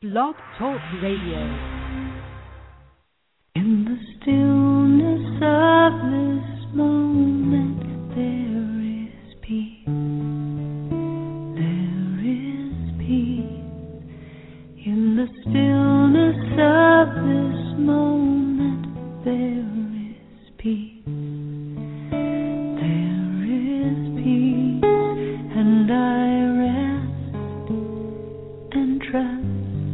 Blog Talk Radio. In the stillness of this moment, there is peace. There is peace. In the stillness of this moment, there is peace. There is peace, and I rest and trust.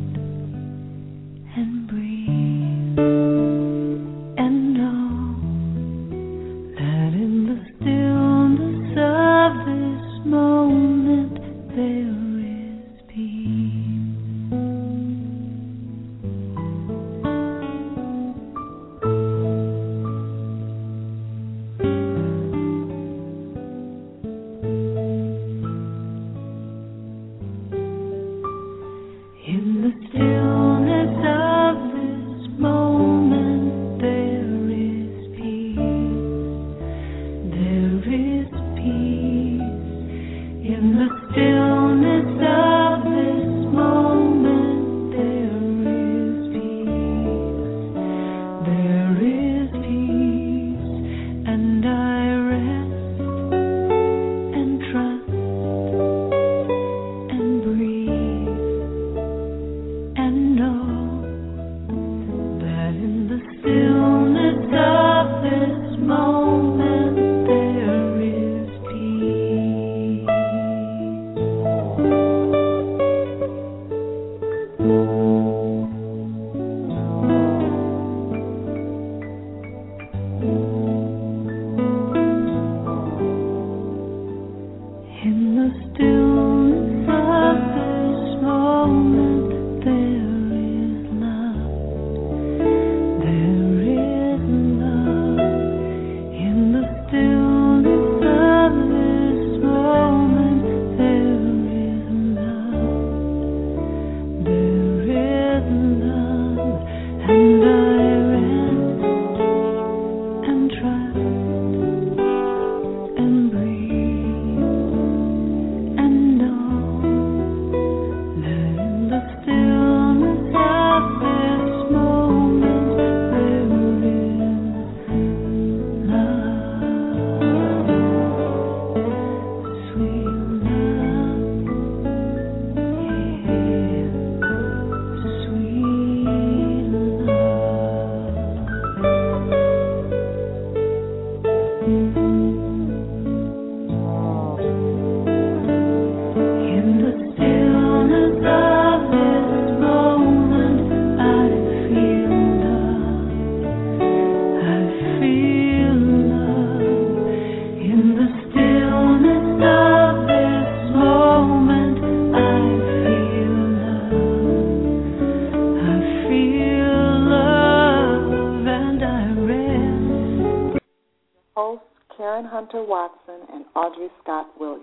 Watson and Audrey Scott Williams.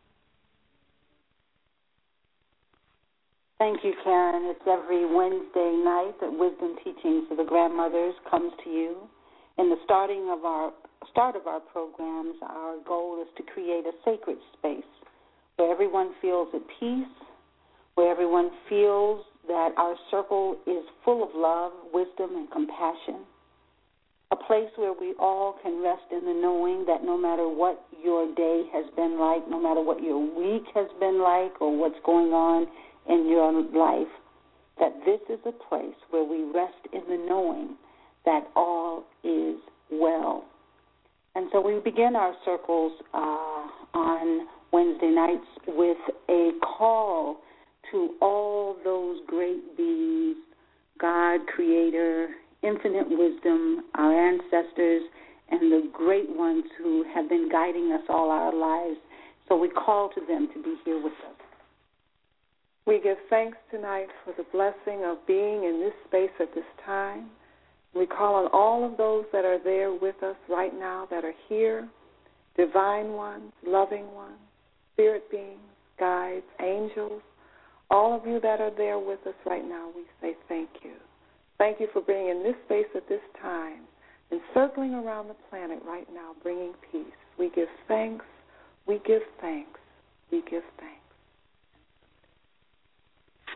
Thank you, Karen. It's every Wednesday night that Wisdom Teachings of the Grandmothers comes to you. In the start of our programs, our goal is to create a sacred space where everyone feels at peace, where everyone feels that our circle is full of love, wisdom, and compassion. A place where we all can rest in the knowing that no matter what your day has been like, no matter what your week has been like or what's going on in your life, that this is a place where we rest in the knowing that all is well. And so we begin our circles on Wednesday nights with a call to all those great beings, God, Creator, infinite wisdom, our ancestors, and the great ones who have been guiding us all our lives. So we call to them to be here with us. We give thanks tonight for the blessing of being in this space at this time. We call on all of those that are there with us right now, that are here, divine ones, loving ones, spirit beings, guides, angels, all of you that are there with us right now, we say thank you. Thank you for being in this space at this time and circling around the planet right now, bringing peace. We give thanks, we give thanks, we give thanks.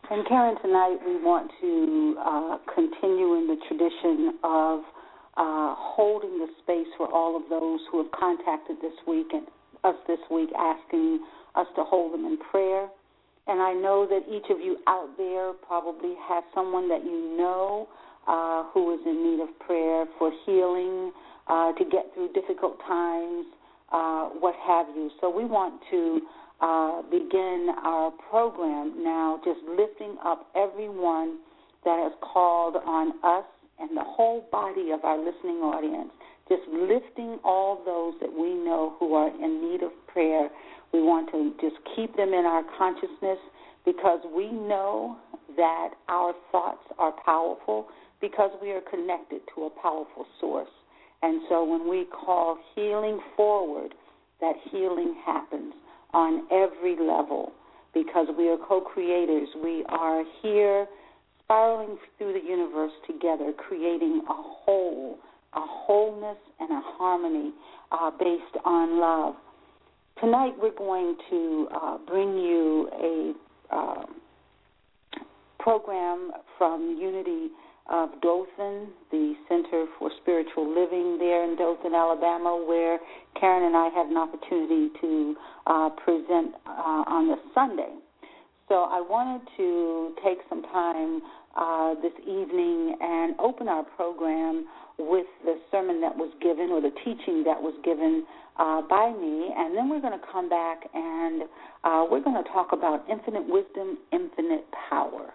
And Karen, tonight we want to continue in the tradition of holding the space for all of those who have contacted us this week, asking us to hold them in prayer. And I know that each of you out there probably has someone that you know who is in need of prayer for healing, to get through difficult times, what have you. So we want to begin our program now just lifting up everyone that has called on us and the whole body of our listening audience, just lifting all those that we know who are in need of prayer. We want to just keep them in our consciousness because we know that our thoughts are powerful because we are connected to a powerful source. And so when we call healing forward, that healing happens on every level because we are co-creators. We are here spiraling through the universe together, creating a whole, a wholeness and a harmony based on love. Tonight we're going to bring you a program from Unity of Dothan, the Center for Spiritual Living there in Dothan, Alabama, where Karen and I had an opportunity to present on this Sunday. So I wanted to take some time this evening and open our program with the sermon that was given or the teaching that was given by me, and then we're going to come back and we're going to talk about infinite wisdom, infinite power.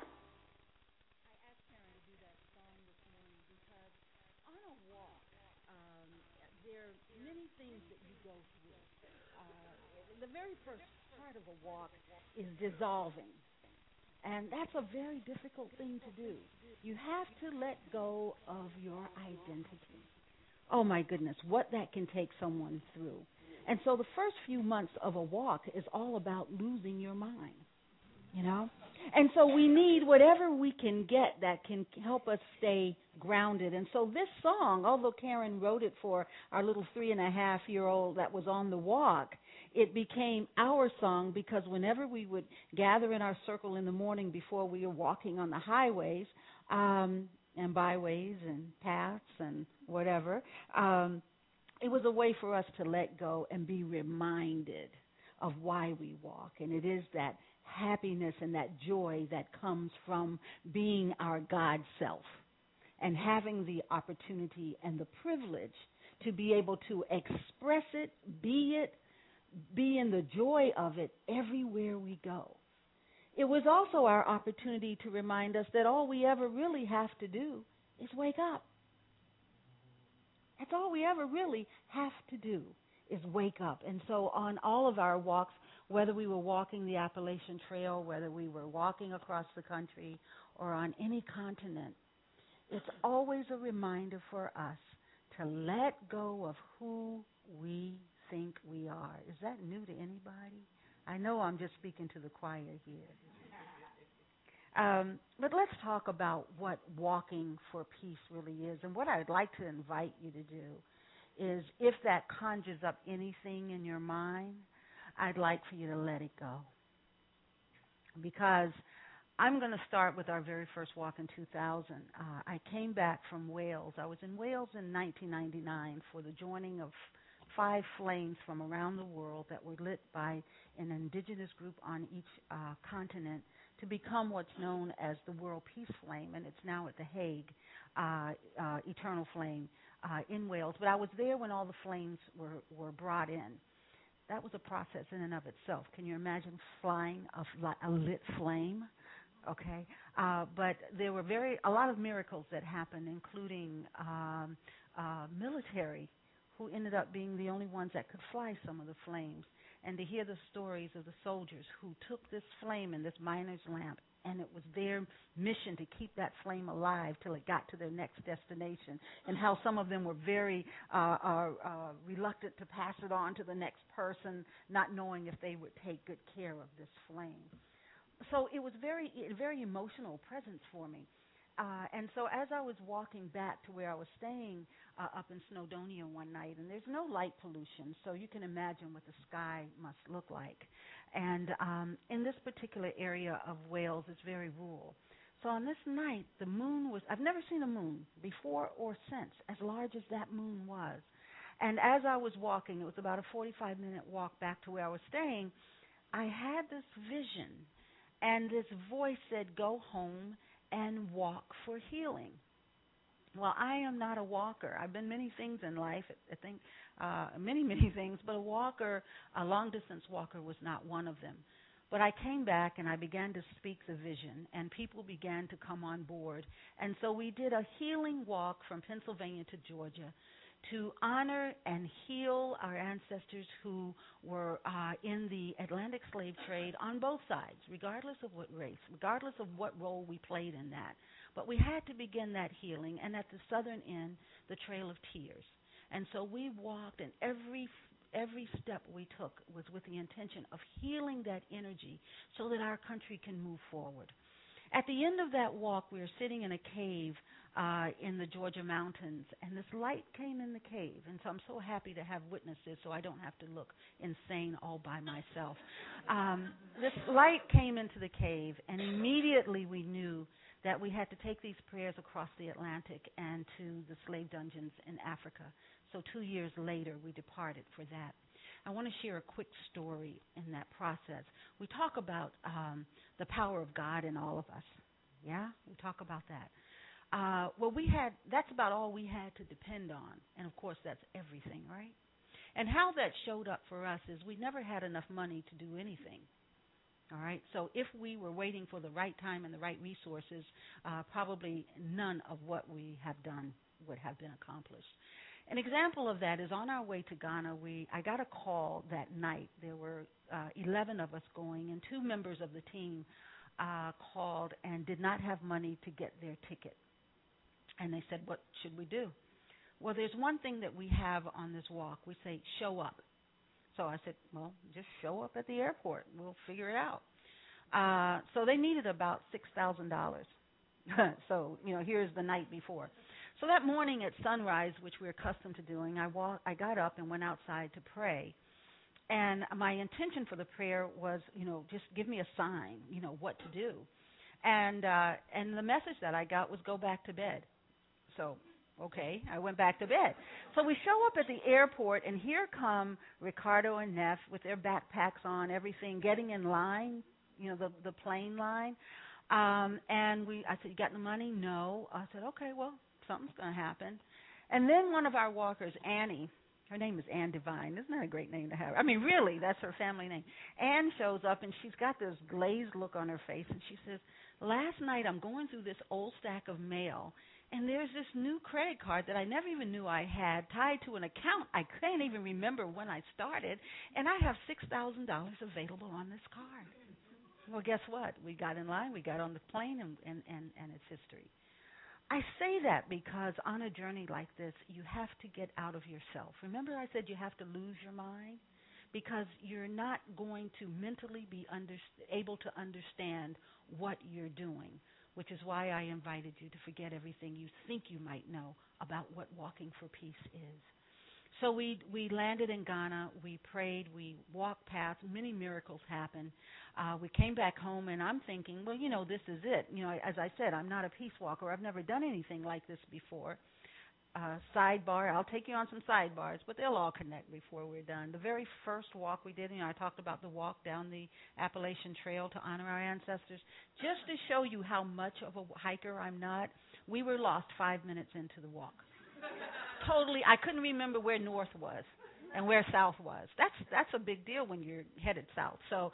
The very first part of a walk is dissolving, and that's a very difficult thing to do. You have to let go of your identity. Oh, my goodness, what that can take someone through. And so the first few months of a walk is all about losing your mind, you know? And so we need whatever we can get that can help us stay grounded. And so this song, although Karen wrote it for our little 3.5-year-old that was on the walk, it became our song because whenever we would gather in our circle in the morning before we were walking on the highways and byways and paths and whatever, it was a way for us to let go and be reminded of why we walk. And it is that happiness and that joy that comes from being our God self and having the opportunity and the privilege to be able to express it, be in the joy of it everywhere we go. It was also our opportunity to remind us that all we ever really have to do is wake up. That's all we ever really have to do is wake up. And so on all of our walks, whether we were walking the Appalachian Trail, whether we were walking across the country or on any continent, it's always a reminder for us to let go of who we think we are. Is that new to anybody? I know I'm just speaking to the choir here. But let's talk about what walking for peace really is. And what I'd like to invite you to do is if that conjures up anything in your mind, I'd like for you to let it go. Because I'm going to start with our very first walk in 2000. I came back from Wales. I was in Wales in 1999 for the joining of 5 flames from around the world that were lit by an indigenous group on each continent to become what's known as the World Peace Flame, and it's now at The Hague, Eternal Flame in Wales. But I was there when all the flames were brought in. That was a process in and of itself. Can you imagine flying a lit flame? Okay, but there were a lot of miracles that happened, including military who ended up being the only ones that could fly some of the flames. And to hear the stories of the soldiers who took this flame and this miner's lamp, and it was their mission to keep that flame alive till it got to their next destination, and how some of them were very reluctant to pass it on to the next person, not knowing if they would take good care of this flame. So it was a very emotional presence for me. And so as I was walking back to where I was staying up in Snowdonia one night, and there's no light pollution, so you can imagine what the sky must look like. And in this particular area of Wales, it's very rural. So on this night, the moon was, I've never seen a moon before or since, as large as that moon was. And as I was walking, it was about a 45-minute walk back to where I was staying, I had this vision, and this voice said, go home and walk for healing. Well, I am not a walker. I've been many things in life, I think many things, but a long-distance walker was not one of them. But I came back and I began to speak the vision, and people began to come on board. And so we did a healing walk from Pennsylvania to Georgia to honor and heal our ancestors who were in the Atlantic slave trade on both sides, regardless of what race, regardless of what role we played in that. But we had to begin that healing, and at the southern end, the Trail of Tears. And so we walked, and every step we took was with the intention of healing that energy so that our country can move forward. At the end of that walk, we were sitting in a cave in the Georgia mountains, and this light came in the cave. And so I'm so happy to have witnesses so I don't have to look insane all by myself. This light came into the cave, and immediately we knew that we had to take these prayers across the Atlantic and to the slave dungeons in Africa. So 2 years later, we departed for that. I want to share a quick story in that process. We talk about the power of God in all of us. Yeah, we talk about that. That's about all we had to depend on. And, of course, that's everything, right? And how that showed up for us is we never had enough money to do anything. All right, so if we were waiting for the right time and the right resources, probably none of what we have done would have been accomplished. An example of that is on our way to Ghana, I got a call that night. There were 11 of us going, and 2 members of the team called and did not have money to get their ticket. And they said, what should we do? Well, there's one thing that we have on this walk. We say, show up. So I said, well, just show up at the airport. We'll figure it out. So they needed about $6,000. So, here's the night before. So that morning at sunrise, which we're accustomed to doing, I got up and went outside to pray. And my intention for the prayer was, just give me a sign, what to do. And the message that I got was go back to bed. So, okay, I went back to bed. So we show up at the airport, and here come Ricardo and Neff with their backpacks on, everything, getting in line, the plane line. And I said, you got the money? No. I said, okay, well, something's going to happen. And then one of our walkers, Annie, her name is Ann Devine. Isn't that a great name to have? I mean, really, that's her family name. Ann shows up, and she's got this glazed look on her face, and she says, last night I'm going through this old stack of mail, and there's this new credit card that I never even knew I had tied to an account I can't even remember when I started, and I have $6,000 available on this card. Well, guess what? We got in line, we got on the plane, and it's history. I say that because on a journey like this, you have to get out of yourself. Remember I said you have to lose your mind? Because you're not going to mentally be able to understand what you're doing, which is why I invited you to forget everything you think you might know about what walking for peace is. So we landed in Ghana, we prayed, we walked past, many miracles happened. We came back home, and I'm thinking, well, this is it. As I said, I'm not a peace walker. I've never done anything like this before. Sidebar, I'll take you on some sidebars, but they'll all connect before we're done. The very first walk we did, I talked about the walk down the Appalachian Trail to honor our ancestors. Just to show you how much of a hiker I'm not, we were lost 5 minutes into the walk. Totally, I couldn't remember where north was and where south was. That's a big deal when you're headed south. So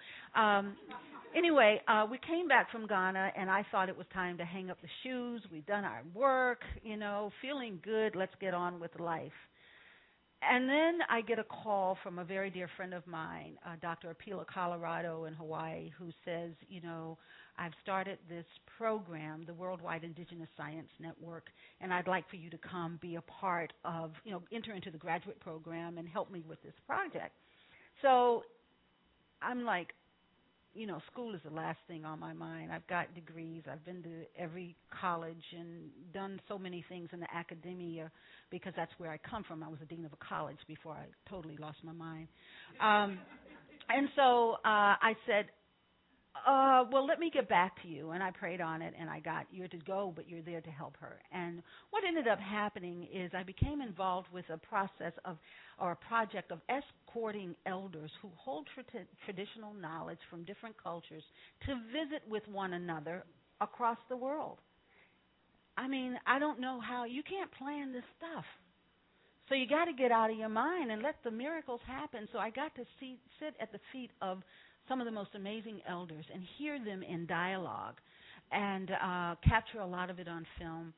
anyway, we came back from Ghana, and I thought it was time to hang up the shoes. We've done our work, feeling good. Let's get on with life. And then I get a call from a very dear friend of mine, Dr. Apila Colorado in Hawaii, who says, I've started this program, the Worldwide Indigenous Science Network, and I'd like for you to come be a part of, enter into the graduate program and help me with this project. So I'm like, school is the last thing on my mind. I've got degrees. I've been to every college and done so many things in the academia because that's where I come from. I was a dean of a college before I totally lost my mind. And so I said, well, let me get back to you. And I prayed on it, and I got, you're to go, but you're there to help her. And what ended up happening is I became involved with a process of, or a project of escorting elders who hold traditional knowledge from different cultures to visit with one another across the world. I mean, I don't know how, you can't plan this stuff. So you got to get out of your mind and let the miracles happen. So I got to sit at the feet of some of the most amazing elders and hear them in dialogue and capture a lot of it on film.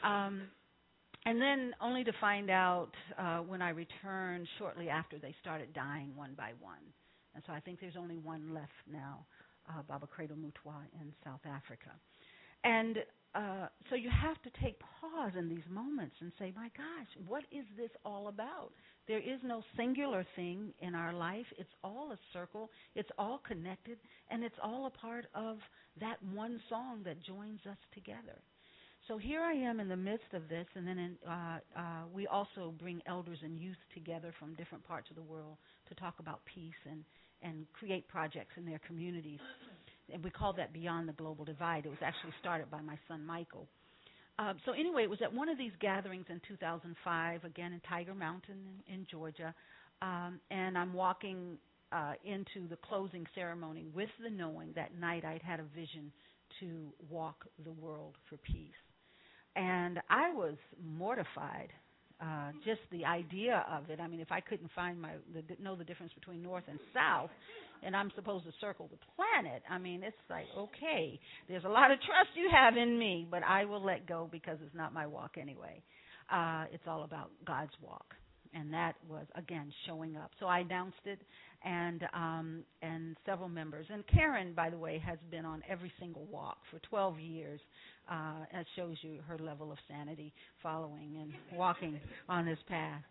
And then only to find out when I returned shortly after they started dying one by one. And so I think there's only one left now, Baba Credo Mutwa in South Africa. And so you have to take pause in these moments and say, my gosh, what is this all about? There is no singular thing in our life. It's all a circle. It's all connected. And it's all a part of that one song that joins us together. So here I am in the midst of this, and then we also bring elders and youth together from different parts of the world to talk about peace and create projects in their communities. And we call that Beyond the Global Divide. It was actually started by my son, Michael. So anyway, it was at one of these gatherings in 2005, again in Tiger Mountain in Georgia, and I'm walking into the closing ceremony with the knowing that night I'd had a vision to walk the world for peace. And I was mortified, just the idea of it. I mean, if I couldn't know the difference between north and south, and I'm supposed to circle the planet, I mean, it's like, okay, there's a lot of trust you have in me, but I will let go because it's not my walk anyway. It's all about God's walk. And that was, again, showing up. So I announced it, and several members. And Karen, by the way, has been on every single walk for 12 years. That shows you her level of sanity following and walking on this path.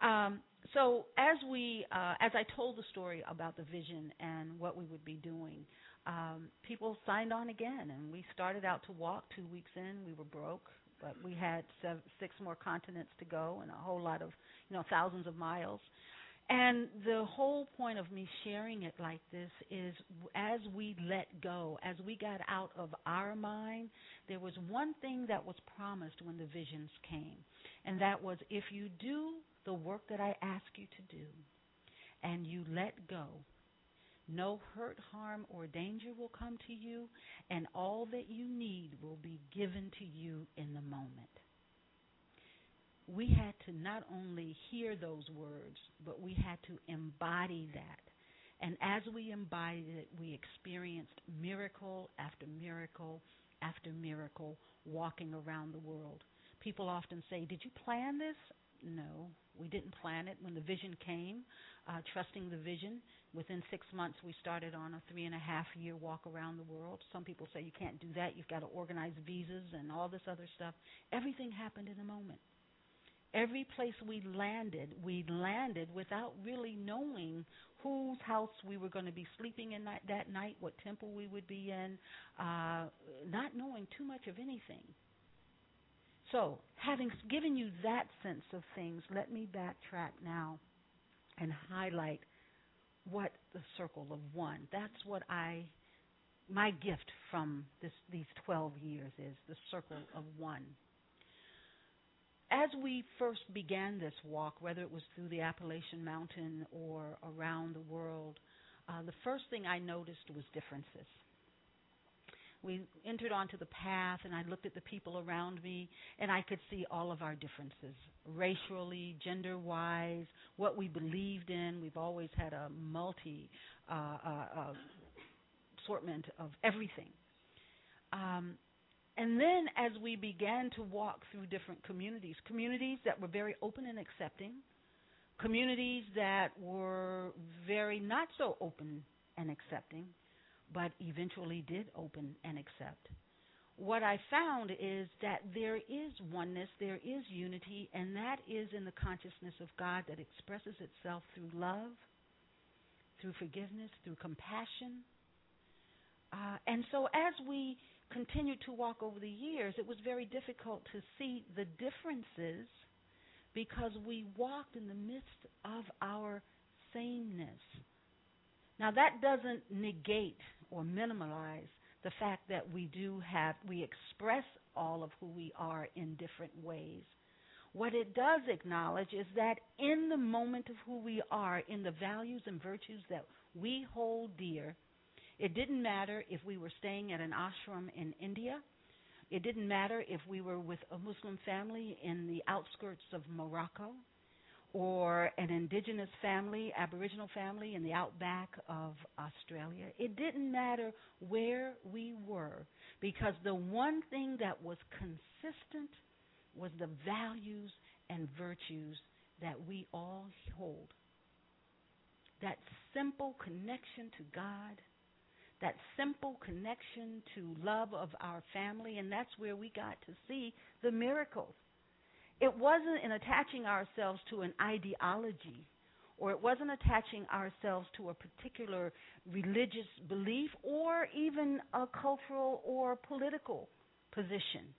So as I told the story about the vision and what we would be doing, people signed on again, and we started out to walk. 2 weeks in, we were broke, but we had 6 more continents to go and a whole lot of, thousands of miles. And the whole point of me sharing it like this is as we let go, as we got out of our mind, there was one thing that was promised when the visions came, and that was if you do the work that I ask you to do and you let go, no hurt, harm, or danger will come to you, and all that you need will be given to you in the moment. We had to not only hear those words, but we had to embody that. And as we embodied it, we experienced miracle after miracle after miracle walking around the world. People often say, did you plan this? No, we didn't plan it. When the vision came, trusting the vision, within 6 months we started on a 3.5-year walk around the world. Some people say you can't do that. You've got to organize visas and all this other stuff. Everything happened in a moment. Every place we landed without really knowing whose house we were going to be sleeping in that night, what temple we would be in, not knowing too much of anything. So, having given you that sense of things, let me backtrack now and highlight what the circle of one. That's what my gift from these 12 years is, the circle of one. As we first began this walk, whether it was through the Appalachian Mountain or around the world, the first thing I noticed was differences. We entered onto the path, and I looked at the people around me, and I could see all of our differences, racially, gender-wise, what we believed in. We've always had a assortment of everything. And then as we began to walk through different communities that were very open and accepting, communities that were very not so open and accepting, but eventually did open and accept. What I found is that there is oneness, there is unity, and that is in the consciousness of God that expresses itself through love, through forgiveness, through compassion, And so as we continued to walk over the years, it was very difficult to see the differences because we walked in the midst of our sameness. Now, that doesn't negate or minimize the fact that we express all of who we are in different ways. What it does acknowledge is that in the moment of who we are, in the values and virtues that we hold dear, it didn't matter if we were staying at an ashram in India. It didn't matter if we were with a Muslim family in the outskirts of Morocco or an indigenous family, Aboriginal family in the outback of Australia. It didn't matter where we were, because the one thing that was consistent was the values and virtues that we all hold. That simple connection to God, that simple connection to love of our family, and that's where we got to see the miracles. It wasn't in attaching ourselves to an ideology, or it wasn't attaching ourselves to a particular religious belief or even a cultural or political position.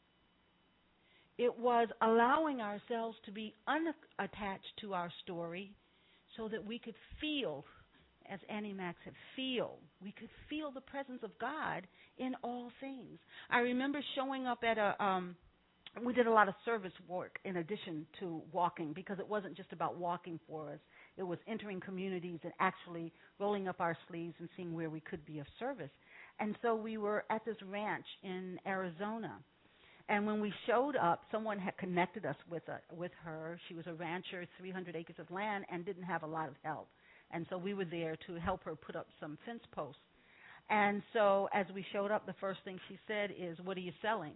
It was allowing ourselves to be unattached to our story so that we could feel, as Annie Mac said, we could feel the presence of God in all things. I remember showing up at we did a lot of service work in addition to walking, because it wasn't just about walking for us. It was entering communities and actually rolling up our sleeves and seeing where we could be of service. And so we were at this ranch in Arizona. And when we showed up, someone had connected us with her. She was a rancher, 300 acres of land, and didn't have a lot of help. And so we were there to help her put up some fence posts. And so as we showed up, the first thing she said is, "What are you selling?"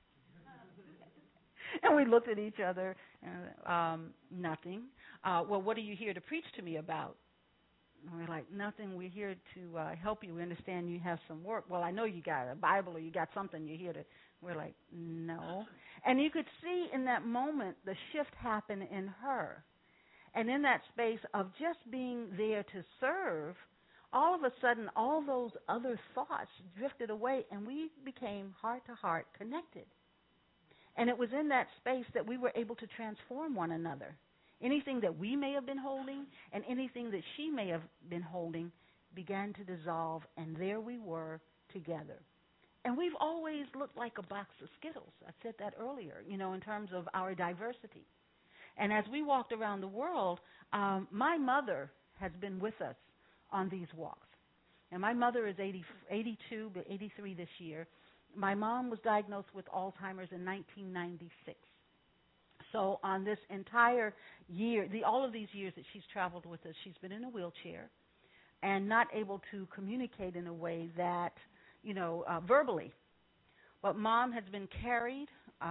And we looked at each other, nothing. Well, what are you here to preach to me about? And we're like, nothing. We're here to help you. We understand you have some work. Well, I know you got a Bible or you got something you're here to. We're like, no. And you could see in that moment the shift happen in her. And in that space of just being there to serve, all of a sudden all those other thoughts drifted away and we became heart-to-heart connected. And it was in that space that we were able to transform one another. Anything that we may have been holding and anything that she may have been holding began to dissolve, and there we were together. And we've always looked like a box of Skittles. I said that earlier, in terms of our diversity. And as we walked around the world, my mother has been with us on these walks. And my mother is 82, but 83 this year. My mom was diagnosed with Alzheimer's in 1996. So on this entire year, all of these years that she's traveled with us, she's been in a wheelchair and not able to communicate in a way that, verbally. But Mom has been carried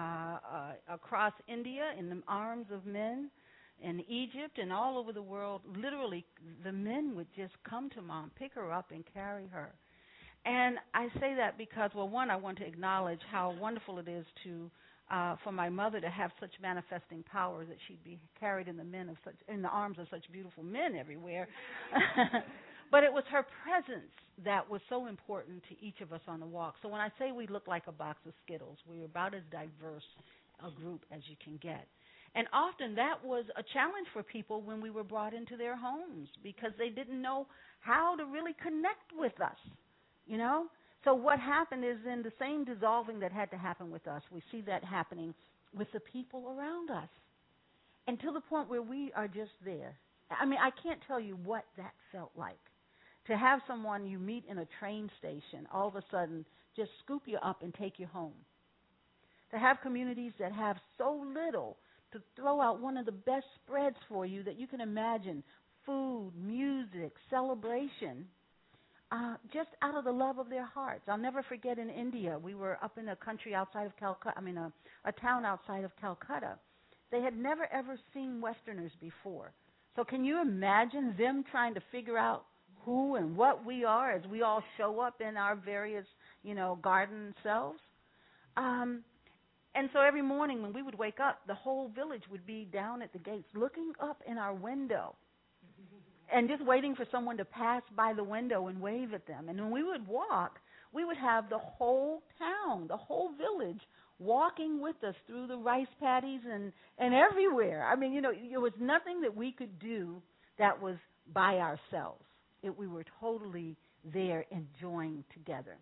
across India in the arms of men, in Egypt and all over the world. Literally, the men would just come to Mom, pick her up, and carry her. And I say that because, well, one, I want to acknowledge how wonderful it is for my mother to have such manifesting power that she'd be carried in the arms of such beautiful men everywhere. But it was her presence that was so important to each of us on the walk. So when I say we look like a box of Skittles, we're about as diverse a group as you can get. And often that was a challenge for people when we were brought into their homes, because they didn't know how to really connect with us. So what happened is, in the same dissolving that had to happen with us, we see that happening with the people around us. And to the point where we are just there. I mean, I can't tell you what that felt like. To have someone you meet in a train station all of a sudden just scoop you up and take you home. To have communities that have so little to throw out one of the best spreads for you that you can imagine. Food, music, celebration. Just out of the love of their hearts. I'll never forget, in India, we were up in a country outside of Calcutta, a town outside of Calcutta. They had never, ever seen Westerners before. So can you imagine them trying to figure out who and what we are as we all show up in our various, garden selves? And so every morning when we would wake up, the whole village would be down at the gates looking up in our window. And just waiting for someone to pass by the window and wave at them. And when we would walk, we would have the whole town, the whole village walking with us through the rice paddies and everywhere. I mean, there was nothing that we could do that was by ourselves. We were totally there enjoying together.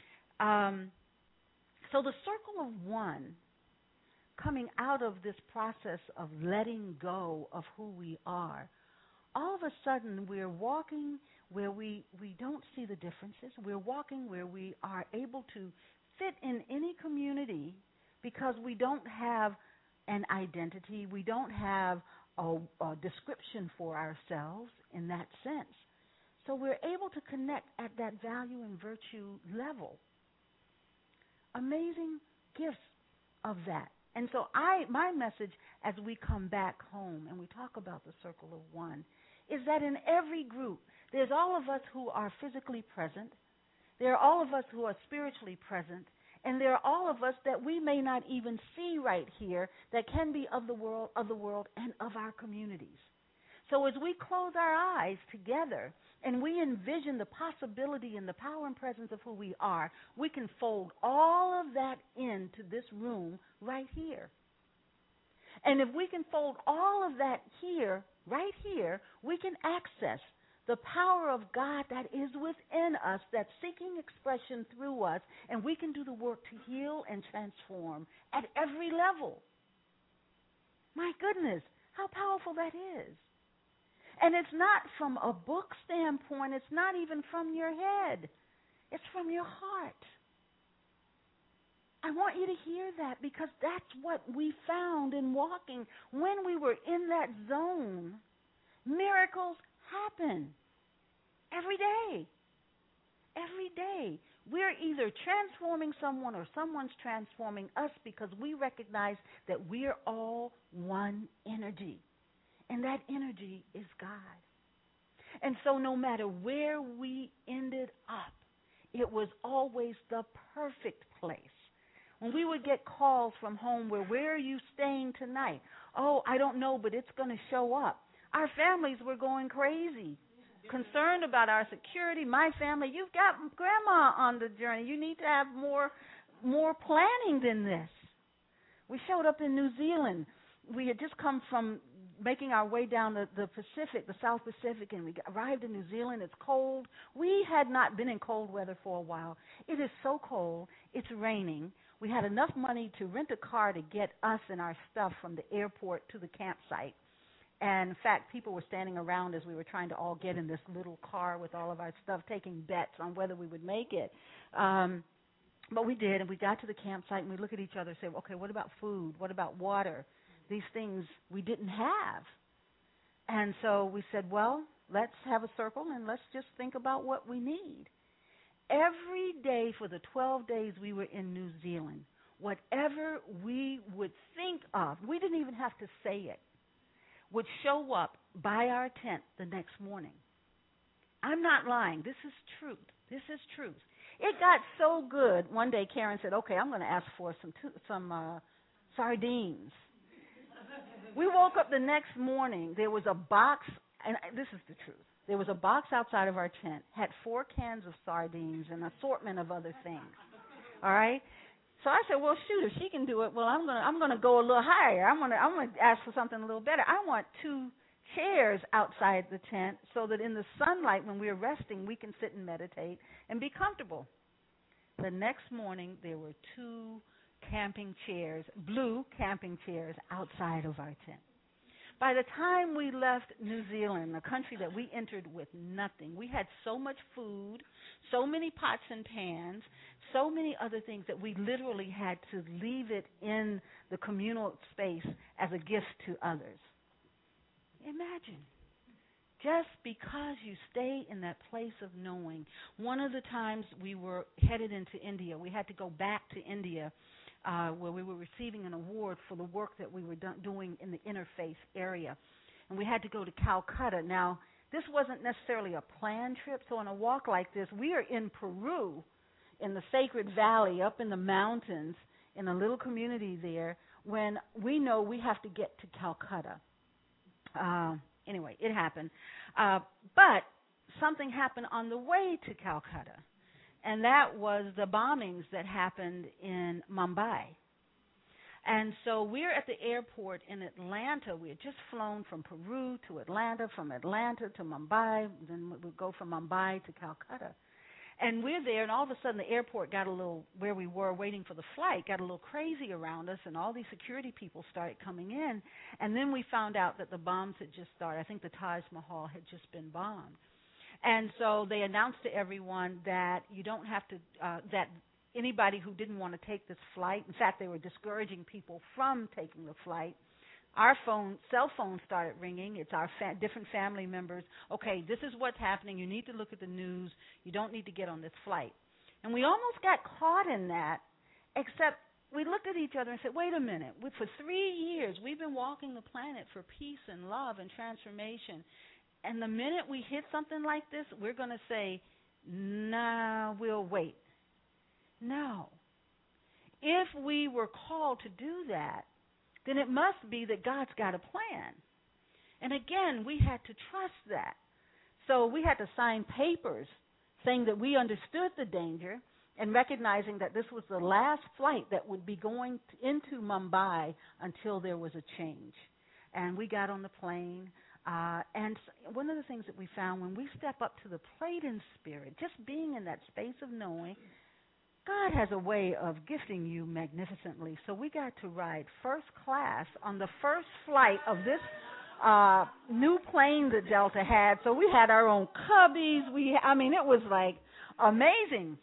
So the circle of one, coming out of this process of letting go of who we are, all of a sudden we're walking where we don't see the differences. We're walking where we are able to fit in any community because we don't have an identity. We don't have a description for ourselves in that sense. So we're able to connect at that value and virtue level. Amazing gifts of that. And so my message as we come back home and we talk about the circle of one is that in every group, there's all of us who are physically present, there are all of us who are spiritually present, and there are all of us that we may not even see right here that can be of the world, and of our communities. So as we close our eyes together and we envision the possibility and the power and presence of who we are, we can fold all of that into this room right here. And if we can fold all of that here, right here, we can access the power of God that is within us, that's seeking expression through us, and we can do the work to heal and transform at every level. My goodness, how powerful that is. And it's not from a book standpoint. It's not even from your head. It's from your heart. I want you to hear that because that's what we found in walking. When we were in that zone, miracles happen every day. Every day. We're either transforming someone or someone's transforming us because we recognize that we're all one energy. And that energy is God. And so no matter where we ended up, it was always the perfect place. When we would get calls from home where are you staying tonight? Oh, I don't know, but it's going to show up. Our families were going crazy, concerned about our security. My family, you've got grandma on the journey. You need to have more planning than this. We showed up in New Zealand. We had just come from making our way down the Pacific, the South Pacific, and we arrived in New Zealand. It's cold. We had not been in cold weather for a while. It is so cold. It's raining. We had enough money to rent a car to get us and our stuff from the airport to the campsite. And, in fact, people were standing around as we were trying to all get in this little car with all of our stuff, taking bets on whether we would make it. But we did, and we got to the campsite, and we look at each other and say, okay, what about food? What about water? These things we didn't have. And so we said, well, let's have a circle and let's just think about what we need. Every day for the 12 days we were in New Zealand, whatever we would think of, we didn't even have to say it, would show up by our tent the next morning. I'm not lying. This is truth. This is truth. It got so good. One day Karen said, okay, I'm going to ask for some sardines. We woke up the next morning. There was a box, and this is the truth. There was a box outside of our tent, had 4 cans of sardines and an assortment of other things. All right? So I said, well, shoot, if she can do it, well, I'm gonna go a little higher. I'm gonna ask for something a little better. I want 2 chairs outside the tent so that in the sunlight when we're resting, we can sit and meditate and be comfortable. The next morning, there were 2 camping chairs, blue camping chairs outside of our tent. By the time we left New Zealand, a country that we entered with nothing, we had so much food, so many pots and pans, so many other things that we literally had to leave it in the communal space as a gift to others. Imagine. Just because you stay in that place of knowing. One of the times we were headed into India, we had to go back to India where we were receiving an award for the work that we were doing in the interfaith area. And we had to go to Calcutta. Now, this wasn't necessarily a planned trip, so on a walk like this, we are in Peru, in the Sacred Valley, up in the mountains, in a little community there, when we know we have to get to Calcutta. Anyway, it happened. But something happened on the way to Calcutta. and that was the bombings that happened in Mumbai. And so we're at the airport in Atlanta. We had just flown from Peru to Atlanta, from Atlanta to Mumbai, then we would go from Mumbai to Calcutta. And we're there, and all of a sudden the airport got a little, where we were waiting for the flight, got a little crazy around us, and all these security people started coming in. And then we found out that the bombs had just started. I think the Taj Mahal had just been bombed. And so they announced to everyone that you don't have to, that anybody who didn't want to take this flight, in fact, they were discouraging people from taking the flight. Our cell phone started ringing. It's our different family members. Okay, this is what's happening. You need to look at the news. You don't need to get on this flight. And we almost got caught in that, except we looked at each other and said, wait a minute. For 3 years, we've been walking the planet for peace and love and transformation. And the minute we hit something like this, we're going to say, nah, we'll wait. No. If we were called to do that, then it must be that God's got a plan. And again, we had to trust that. So we had to sign papers saying that we understood the danger and recognizing that this was the last flight that would be going into Mumbai until there was a change. And we got on the plane. And one of the things that we found when we step up to the plate in spirit, just being in that space of knowing, God has a way of gifting you magnificently. So we got to ride first class on the first flight of this new plane that Delta had. So we had our own cubbies. It was like amazing.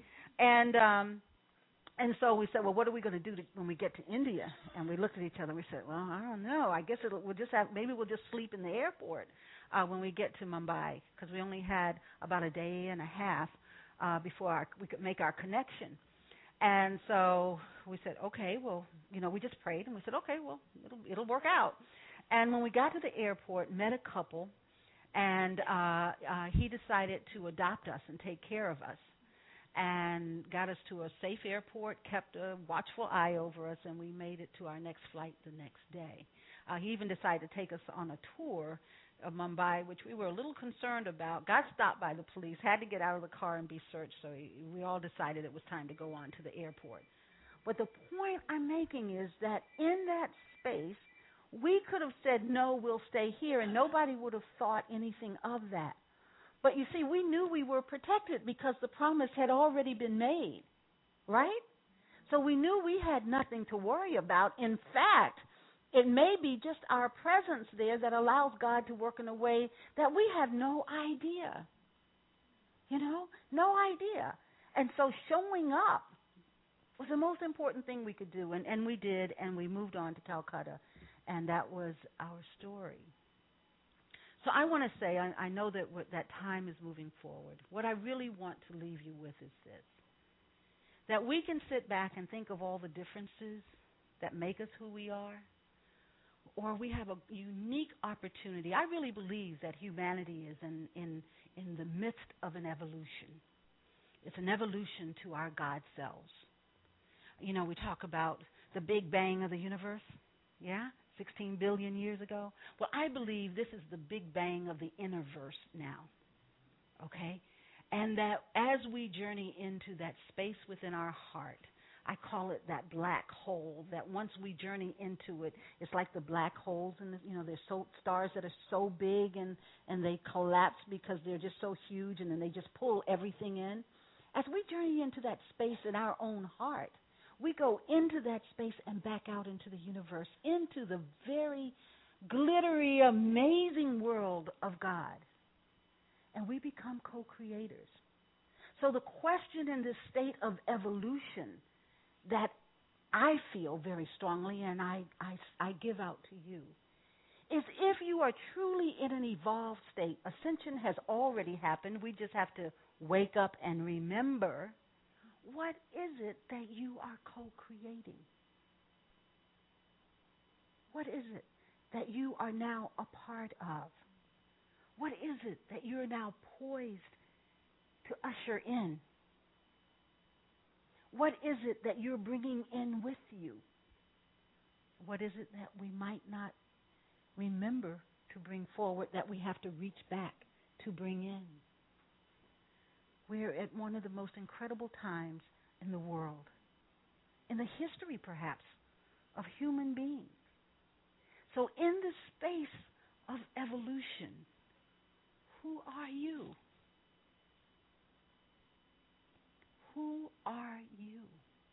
And so we said, well, what are we going to do when we get to India? And we looked at each other and we said, well, I don't know. I guess maybe we'll just sleep in the airport when we get to Mumbai, because we only had about a day and a half before we could make our connection. And so we said, okay, well, we just prayed, and we said, okay, well, it'll work out. And when we got to the airport, met a couple, and he decided to adopt us and take care of us, and got us to a safe airport, kept a watchful eye over us, and we made it to our next flight the next day. He even decided to take us on a tour of Mumbai, which we were a little concerned about. Got stopped by the police, had to get out of the car and be searched, so we all decided it was time to go on to the airport. But the point I'm making is that in that space, we could have said, no, we'll stay here, and nobody would have thought anything of that. But you see, we knew we were protected because the promise had already been made, right? So we knew we had nothing to worry about. In fact, it may be just our presence there that allows God to work in a way that we have no idea. No idea. And so showing up was the most important thing we could do. And we did, and we moved on to Calcutta. And that was our story. So I want to say, I know that that time is moving forward. What I really want to leave you with is this, that we can sit back and think of all the differences that make us who we are, or we have a unique opportunity. I really believe that humanity is in the midst of an evolution. It's an evolution to our God selves. We talk about the Big Bang of the universe, 16 billion years ago. Well, I believe this is the Big Bang of the innerverse now, okay? And that as we journey into that space within our heart, I call it that black hole, that once we journey into it, it's like the black holes, and there's stars that are so big and they collapse because they're just so huge, and then they just pull everything in. As we journey into that space in our own heart, we go into that space and back out into the universe, into the very glittery, amazing world of God. And we become co-creators. So the question in this state of evolution that I feel very strongly, and I give out to you, is if you are truly in an evolved state, ascension has already happened. We just have to wake up and remember, what is it that you are co-creating? What is it that you are now a part of? What is it that you're now poised to usher in? What is it that you're bringing in with you? What is it that we might not remember to bring forward, that we have to reach back to bring in? We're at one of the most incredible times in the world, in the history perhaps of human beings. So in the space of evolution, who are you? Who are you?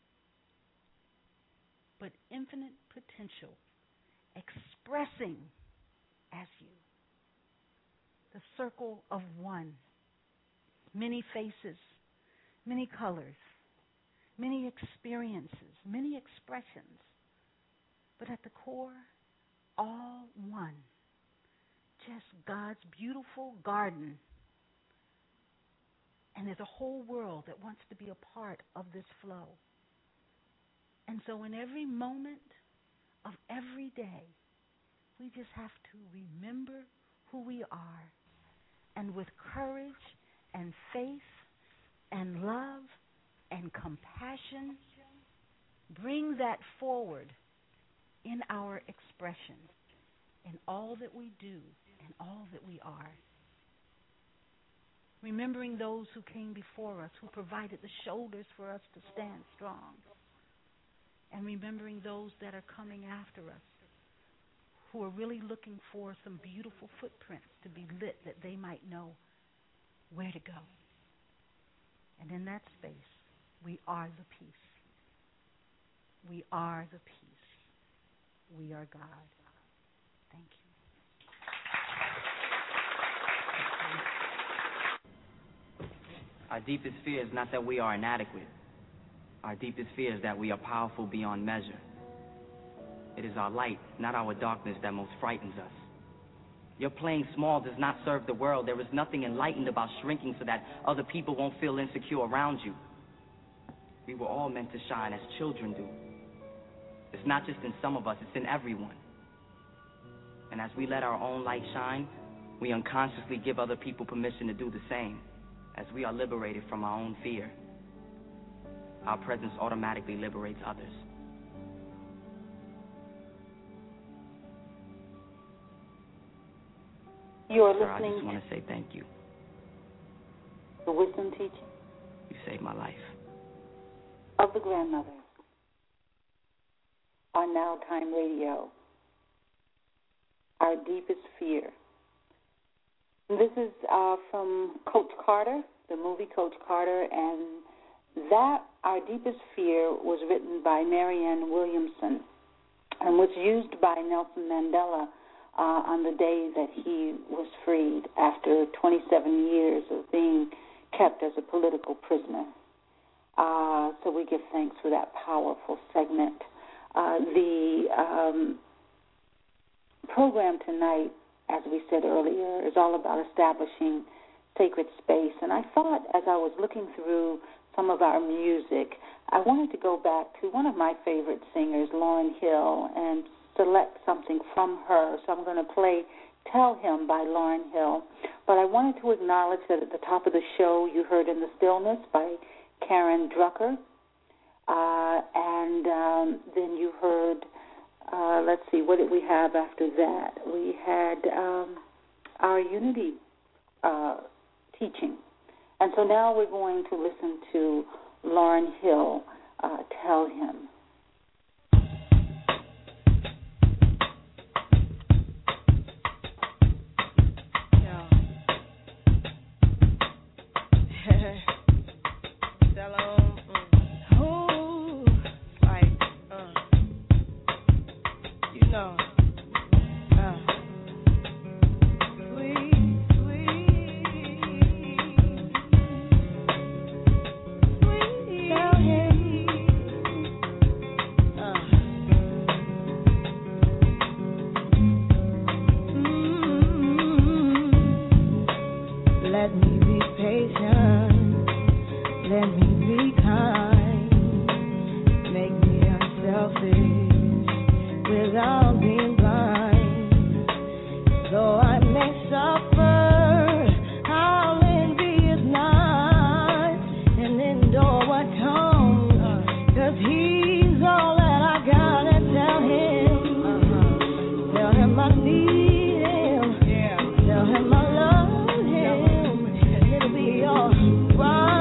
But infinite potential, expressing as you. The circle of one. Many faces, many colors, many experiences, many expressions. But at the core, all one. Just God's beautiful garden. And there's a whole world that wants to be a part of this flow. And so in every moment of every day, we just have to remember who we are. And with courage and faith and love and compassion, bring that forward in our expression, in all that we do and all that we are. Remembering those who came before us, who provided the shoulders for us to stand strong. And remembering those that are coming after us, who are really looking for some beautiful footprints to be lit that they might know where to go. And in that space, we are the peace. We are the peace. We are God. Thank you. Our deepest fear is not that we are inadequate. Our deepest fear is that we are powerful beyond measure. It is our light, not our darkness, that most frightens us. Your playing small does not serve the world. There is nothing enlightened about shrinking so that other people won't feel insecure around you. We were all meant to shine as children do. It's not just in some of us, it's in everyone. And as we let our own light shine, we unconsciously give other people permission to do the same, as we are liberated from our own fear. Our presence automatically liberates others. You are Sir, I listening just want to say thank you. to Wisdom Teaching You saved my life. of the Grandmothers on Now Time Radio. Our deepest fear. This is from Coach Carter, the movie Coach Carter, and that, Our Deepest Fear, was written by Marianne Williamson and was used by Nelson Mandela on the day that he was freed after 27 years of being kept as a political prisoner. So we give thanks for that powerful segment. The program tonight, as we said earlier, is all about establishing sacred space. And I thought, as I was looking through some of our music, I wanted to go back to one of my favorite singers, Lauryn Hill, and select something from her. So I'm going to play Tell Him by Lauryn Hill. But I wanted to acknowledge that at the top of the show, you heard In the Stillness by Karen Drucker. And then you heard, let's see, what did we have after that? We had our Unity teaching. And so now we're going to listen to Lauryn Hill, Tell Him. Tell him I love him, and it'll be all right.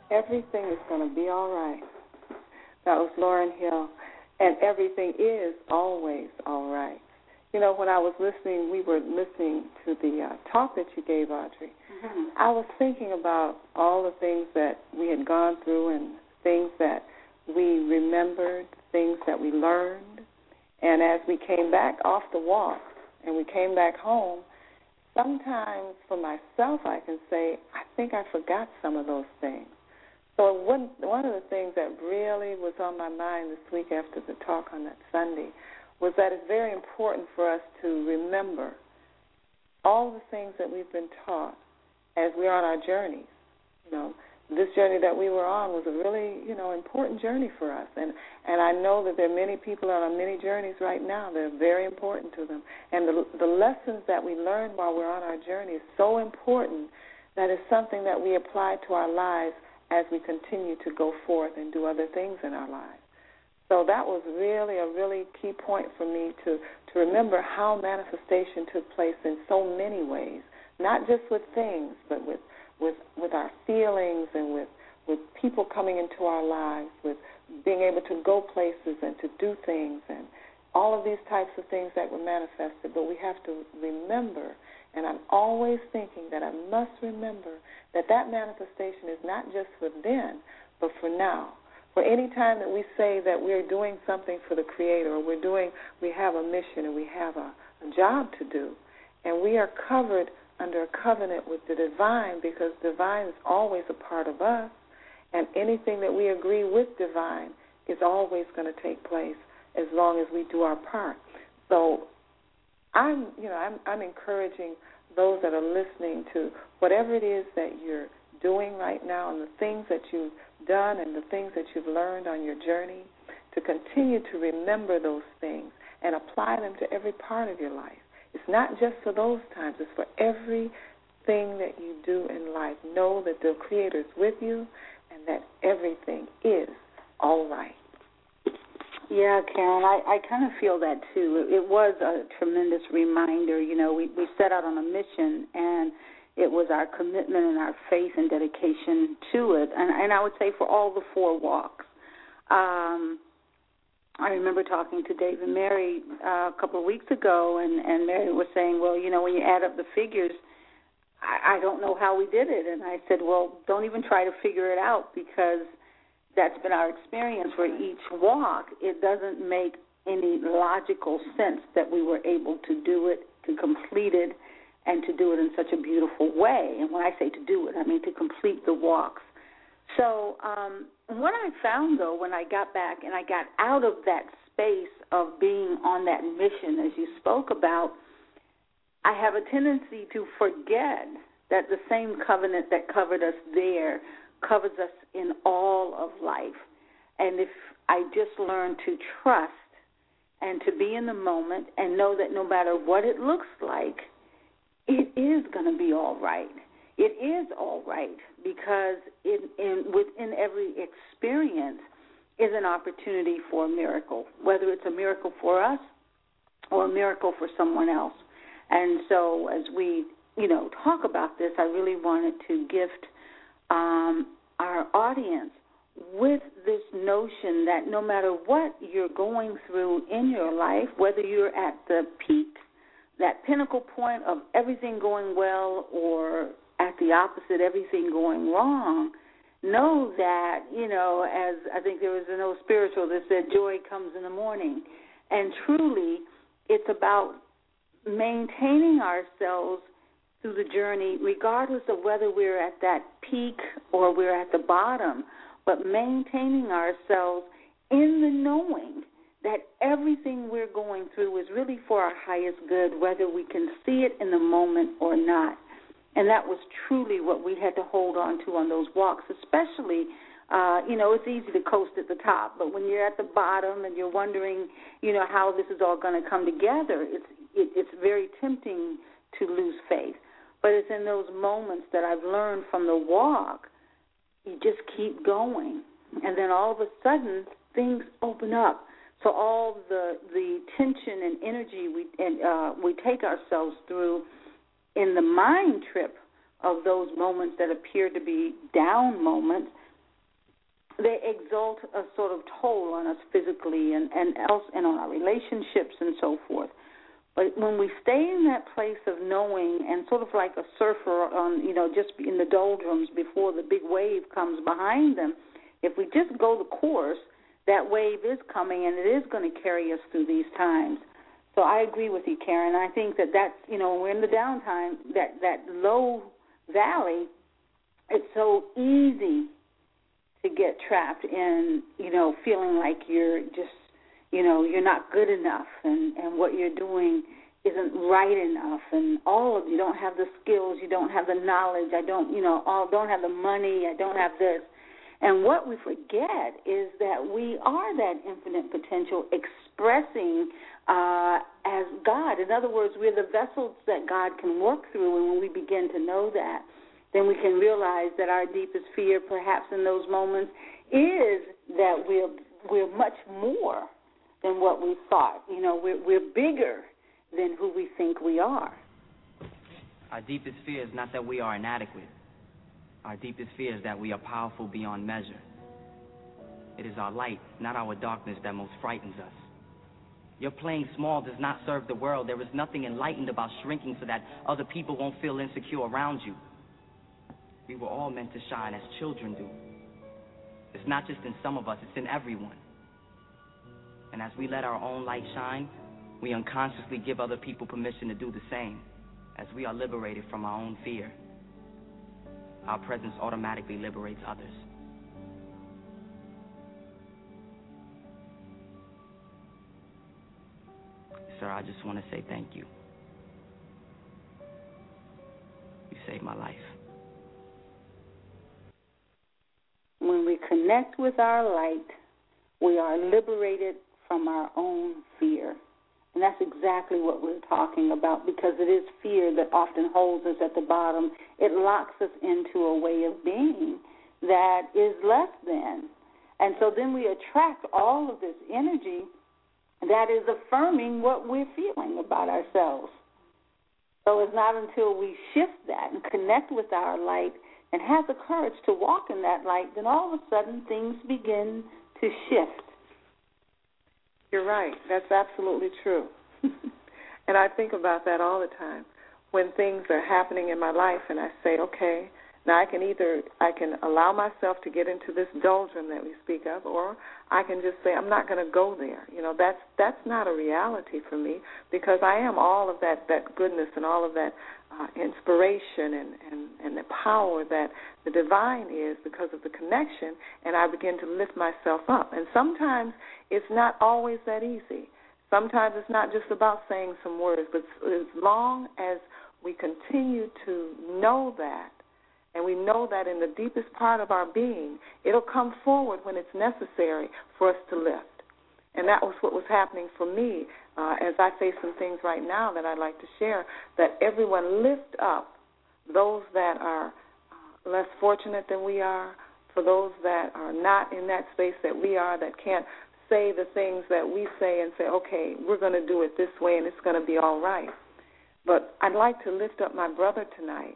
Everything is going to be all right. That was Lauryn Hill. And everything is always all right. You know, when I was listening, we were listening to the talk that you gave, Audrey. Mm-hmm. I was thinking about all the things that we had gone through and things that we remembered, things that we learned. And as we came back off the walk and we came back home, sometimes for myself I can say, I think I forgot some of those things. So one of the things that really was on my mind this week after the talk on that Sunday was that it's very important for us to remember all the things that we've been taught as we're on our journeys. You know, this journey that we were on was a really, important journey for us. And I know that there are many people on many journeys right now that are very important to them. And the lessons that we learn while we're on our journey is so important that it's something that we apply to our lives as we continue to go forth and do other things in our lives. So that was really a really key point for me to remember how manifestation took place in so many ways, not just with things, but with our feelings and with people coming into our lives, with being able to go places and to do things and all of these types of things that were manifested. But we have to remember, and I'm always thinking that I must remember that manifestation is not just for then, but for now. For any time that we say that we're doing something for the Creator, or we have a mission and we have a job to do, and we are covered under a covenant with the divine, because divine is always a part of us, and anything that we agree with divine is always going to take place as long as we do our part. So I'm encouraging those that are listening to whatever it is that you're doing right now and the things that you've done and the things that you've learned on your journey, to continue to remember those things and apply them to every part of your life. It's not just for those times. It's for everything that you do in life. Know that the Creator is with you and that everything is all right. Yeah, Karen, I kind of feel that, too. It was a tremendous reminder. You know, we set out on a mission, and it was our commitment and our faith and dedication to it. And I would say for all the 4 walks. I remember talking to Dave and Mary a couple of weeks ago, and Mary was saying, well, when you add up the figures, I don't know how we did it. And I said, well, don't even try to figure it out, because that's been our experience for each walk. It doesn't make any logical sense that we were able to do it, to complete it, and to do it in such a beautiful way. And when I say to do it, I mean to complete the walks. So what I found, though, when I got back and I got out of that space of being on that mission, as you spoke about, I have a tendency to forget that the same covenant that covered us there covers us in all of life. And if I just learn to trust and to be in the moment and know that no matter what it looks like, it is going to be all right. It is all right, because within every experience is an opportunity for a miracle, whether it's a miracle for us or a miracle for someone else. And so as we, talk about this, I really wanted to gift our audience with this notion that no matter what you're going through in your life, whether you're at the peak, that pinnacle point of everything going well, or at the opposite, everything going wrong, know that, as I think there was an old spiritual that said, joy comes in the morning. And truly, it's about maintaining ourselves through the journey, regardless of whether we're at that peak or we're at the bottom, but maintaining ourselves in the knowing that everything we're going through is really for our highest good, whether we can see it in the moment or not. And that was truly what we had to hold on to on those walks, especially, it's easy to coast at the top, but when you're at the bottom and you're wondering, how this is all going to come together, it's very tempting to lose faith. But it's in those moments that I've learned from the walk, you just keep going. And then all of a sudden, things open up. So all the tension and energy we take ourselves through in the mind trip of those moments that appear to be down moments they exalt a sort of toll on us physically and on our relationships and so forth. But when we stay in that place of knowing, and sort of like a surfer on, just in the doldrums before the big wave comes behind them, if we just go the course, that wave is coming and it is going to carry us through these times. So I agree with you, Karen. I think that's, when we're in the downtime, that low valley, it's so easy to get trapped in, feeling like you're just, you're not good enough and what you're doing isn't right enough, and you don't have the skills, you don't have the knowledge, don't have the money, I don't have this. And what we forget is that we are that infinite potential expressing as God. In other words, we're the vessels that God can work through, and when we begin to know that, then we can realize that our deepest fear, perhaps in those moments, is that we're much more than what we thought. We're bigger than who we think we are. Our deepest fear is not that we are inadequate. Our deepest fear is that we are powerful beyond measure. It is our light, not our darkness, that most frightens us. Your playing small does not serve the world. There is nothing enlightened about shrinking so that other people won't feel insecure around you. We were all meant to shine as children do. It's not just in some of us, it's in everyone. And as we let our own light shine, we unconsciously give other people permission to do the same. As we are liberated from our own fear, our presence automatically liberates others. Sir, I just want to say thank you. You saved my life. When we connect with our light, we are liberated from our own fear. And that's exactly what we're talking about, because it is fear that often holds us at the bottom. It locks us into a way of being that is less than. And so then we attract all of this energy that is affirming what we're feeling about ourselves. So it's not until we shift that and connect with our light and have the courage to walk in that light, then all of a sudden things begin to shift. You're right. That's absolutely true. And I think about that all the time. When things are happening in my life and I say, okay, now I can allow myself to get into this doldrum that we speak of, or I can just say, I'm not going to go there. That's not a reality for me, because I am all of that goodness and all of that inspiration and the power that the divine is because of the connection, and I begin to lift myself up. And sometimes it's not always that easy. Sometimes it's not just about saying some words, but as long as we continue to know that, and we know that in the deepest part of our being, it'll come forward when it's necessary for us to lift. And that was what was happening for me as I face some things right now that I'd like to share, that everyone lift up those that are less fortunate than we are, for those that are not in that space that we are, that can't say the things that we say and say, okay, we're going to do it this way and it's going to be all right. But I'd like to lift up my brother tonight.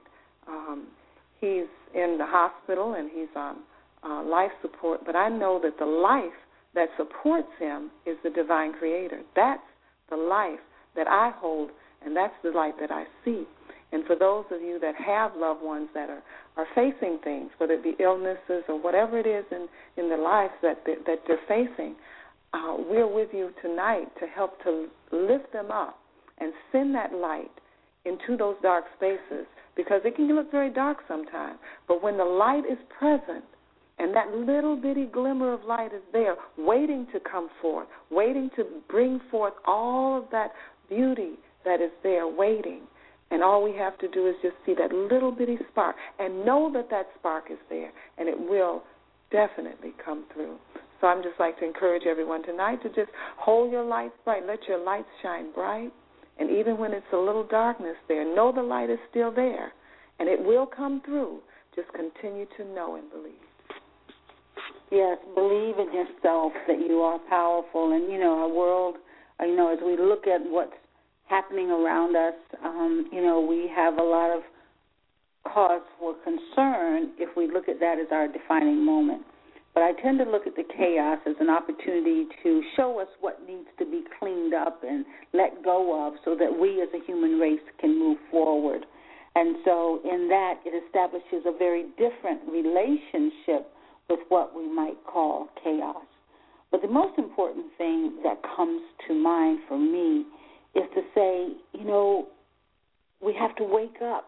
He's in the hospital and he's on life support, but I know that the life that supports him is the divine creator. That's the life that I hold, and that's the light that I see. And for those of you that have loved ones that are facing things, whether it be illnesses or whatever it is in their lives that they're facing, we're with you tonight to help to lift them up and send that light into those dark spaces, because it can look very dark sometimes. But when the light is present and that little bitty glimmer of light is there, waiting to come forth, waiting to bring forth all of that beauty that is there waiting, and all we have to do is just see that little bitty spark and know that that spark is there, and it will definitely come through. So I'm just like to encourage everyone tonight to just hold your lights bright. Let your lights shine bright. And even when it's a little darkness there, know the light is still there, and it will come through. Just continue to know and believe. Yes, believe in yourself that you are powerful. And, our world, as we look at what's happening around us, we have a lot of cause for concern if we look at that as our defining moment. but I tend to look at the chaos as an opportunity to show us what needs to be cleaned up and let go of so that we as a human race can move forward. And so in that, it establishes a very different relationship with what we might call chaos. But the most important thing that comes to mind for me is to say, we have to wake up.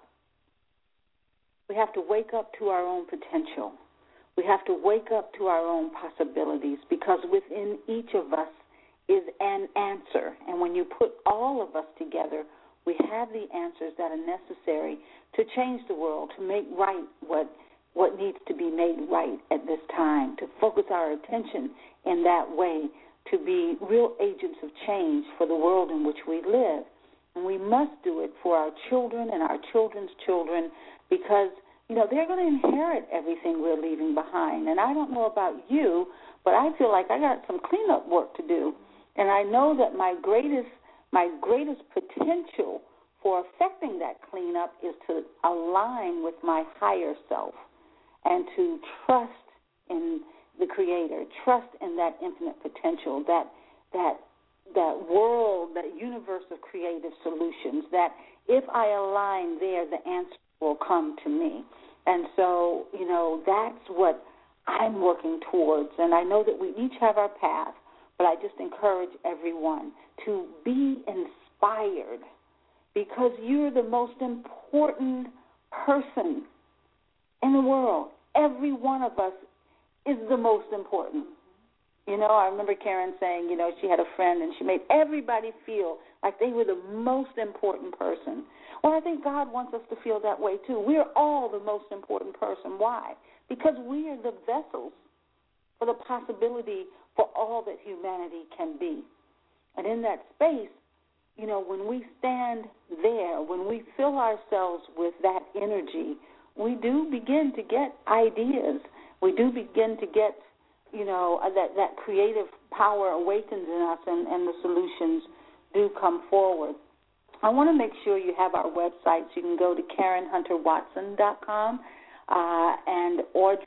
We have to wake up to our own potential. We have to wake up to our own possibilities, because within each of us is an answer. And when you put all of us together, we have the answers that are necessary to change the world, to make right what needs to be made right at this time, to focus our attention in that way, to be real agents of change for the world in which we live. And we must do it for our children and our children's children, because, they're going to inherit everything we're leaving behind. And I don't know about you, but I feel like I got some cleanup work to do. And I know that my greatest potential for affecting that cleanup is to align with my higher self and to trust in the Creator, trust in that infinite potential, that world, that universe of creative solutions, that if I align there, the answer will come to me. And so, that's what I'm working towards. And I know that we each have our path, but I just encourage everyone to be inspired, because you're the most important person in the world. Every one of us is the most important. I remember Karen saying, she had a friend and she made everybody feel like they were the most important person. Well, I think God wants us to feel that way too. We're all the most important person. Why? Because we are the vessels for the possibility for all that humanity can be. And in that space, when we stand there, when we fill ourselves with that energy, we do begin to get ideas. We do begin to get, that creative power awakens in us, and the solutions do come forward. I want to make sure you have our websites. You can go to KarenHunterWatson.com and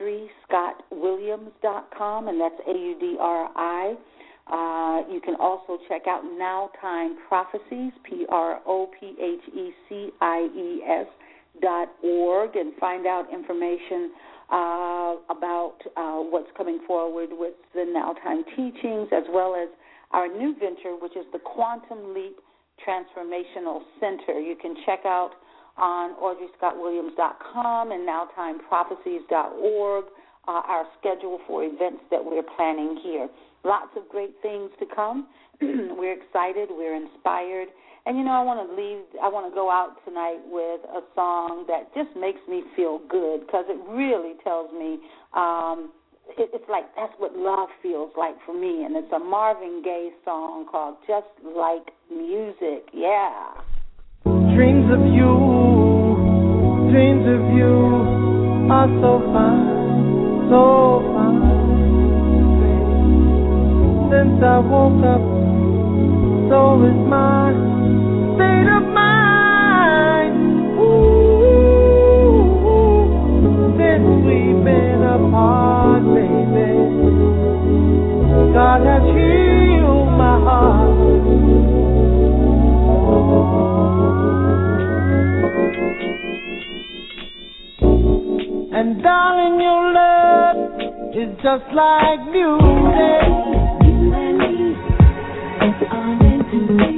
AudreyScottWilliams.com, and that's AUDRI. You can also check out Now Time Prophecies, PROPHECIES.org, and find out information about what's coming forward with the Now Time teachings, as well as our new venture, which is the Quantum Leap Transformational Center. You can check out on AudreyScottWilliams.com and NowTimeProphecies.org our schedule for events that we're planning here. Lots of great things to come. We're excited. We're inspired. And, I want to go out tonight with a song that just makes me feel good, because it really tells me it's like that's what love feels like for me. And it's a Marvin Gaye song called Just Like Music. Yeah. Dreams of you are so fine, so fine. Since I woke up, so is my state of mind. Ooh, since we've been apart, baby, God has healed my heart. And darling, your love is just like music. You and me, it's all meant to be.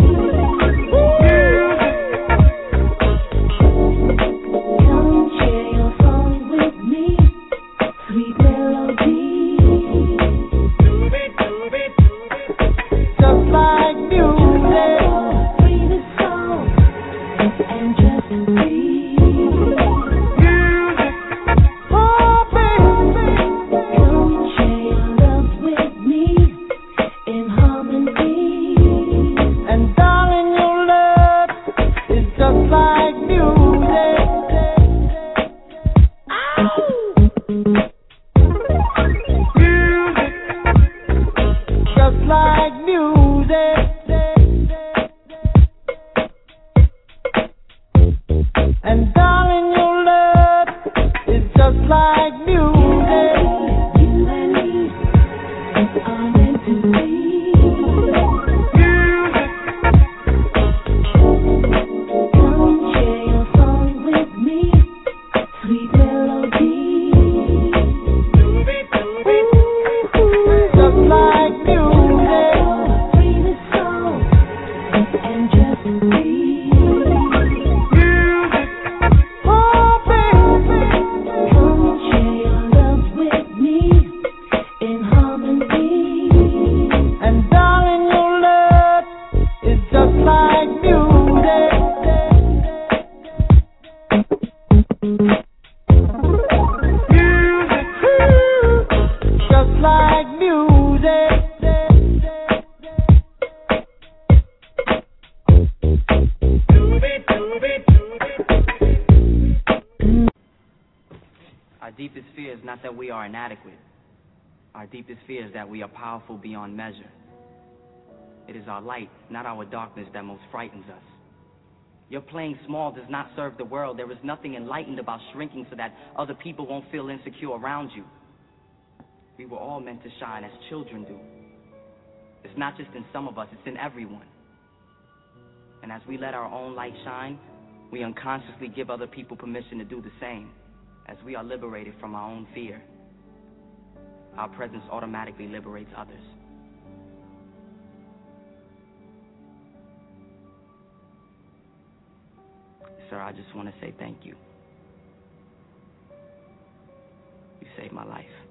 Come share your song with me, sweet melody. Just like music. Free the soul and just be. And darling, your love is just like music. deepest fear is not that we are inadequate. Our deepest fear is that we are powerful beyond measure. It is our light, not our darkness, that most frightens us. Your playing small does not serve the world. There is nothing enlightened about shrinking so that other people won't feel insecure around you. We were all meant to shine as children do. It's not just in some of us, it's in everyone. And as we let our own light shine, we unconsciously give other people permission to do the same. As we are liberated from our own fear, our presence automatically liberates others. Sir, I just want to say thank you. You saved my life.